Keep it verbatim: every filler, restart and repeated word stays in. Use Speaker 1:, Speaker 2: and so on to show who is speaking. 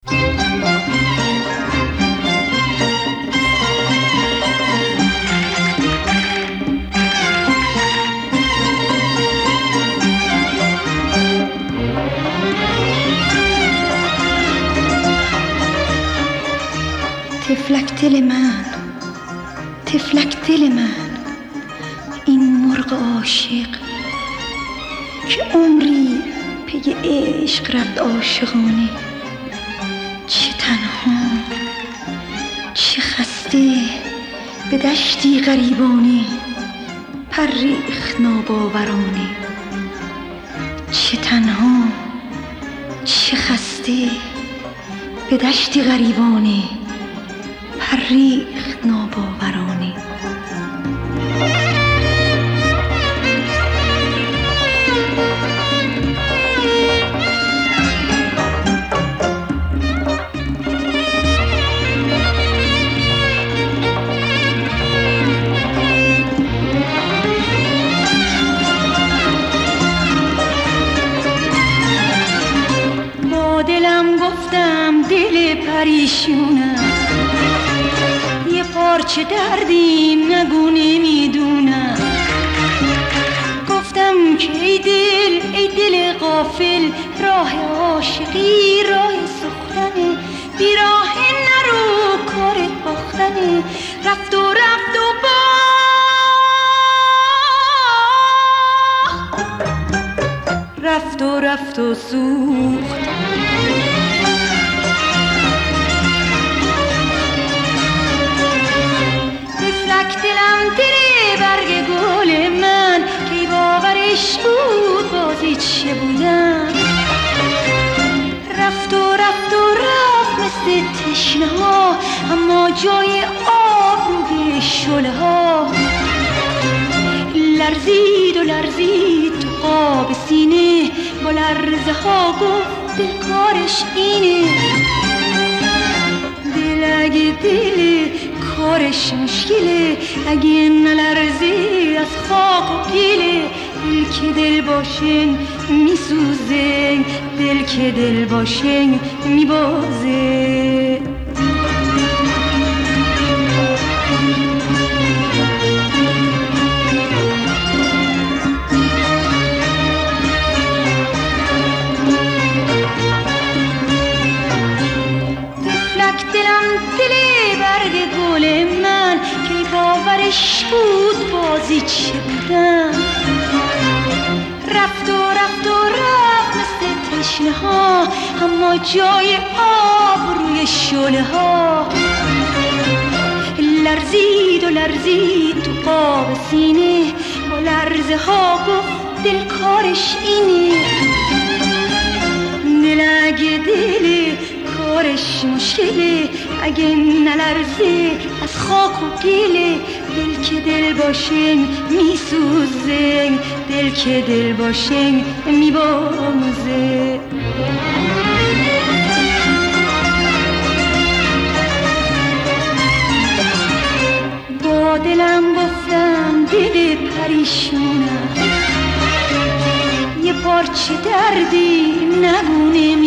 Speaker 1: تفلک دل من، تفلک دل من، این مرغ عاشق که عمری پی عشق رفت عاشقانه. چه تنها، چه خسته، به دشتی غریبانه پریخت ناباورانه. چه تنها، چه خسته، به دشتی غریبانه پریخت ناباورانه. با دلم گفتم دل پریشونم، یه پارچه دردی نگو نمیدونم. گفتم که ای دل، ای دل غافل، راه عاشقی راه سختنه، بی راه نرو کارت باختنه. رفت و رفت و باخت، رفت و رفت و سوخت. دلم دل برگ گل من، کی باورش بود بازی چه بودم. رفت و رفت و رفت مثل تشنه ها، اما جای آب روی شله ها. لرزید و لرزید تو قاب سینه، با لرزه ها گفت دل کارش اینه. دل اگه دل کارش مشکله، اگه نلرزی از خاک و گله. دل که دل باشه میسوزه، دل که دل باشه میبازه. تفلک دلم دل برگ گل من، کی باورش بود بازی چه بودم. رفت و رفت و رفت مثل تشنه ها، اما جای آب روی شله ها. لرزید و لرزید تو قاب سینه، با لرزه ها گفت دل کارش اینه. دل اگه دل کارش مشکله، اگه نلرزه از خاک و گله. دل که دل باشه میسوزه، دل که دل باشه میبازه. با دلم گفتم دل پریشونم، یه پارچه دردی نگو نمیدونم.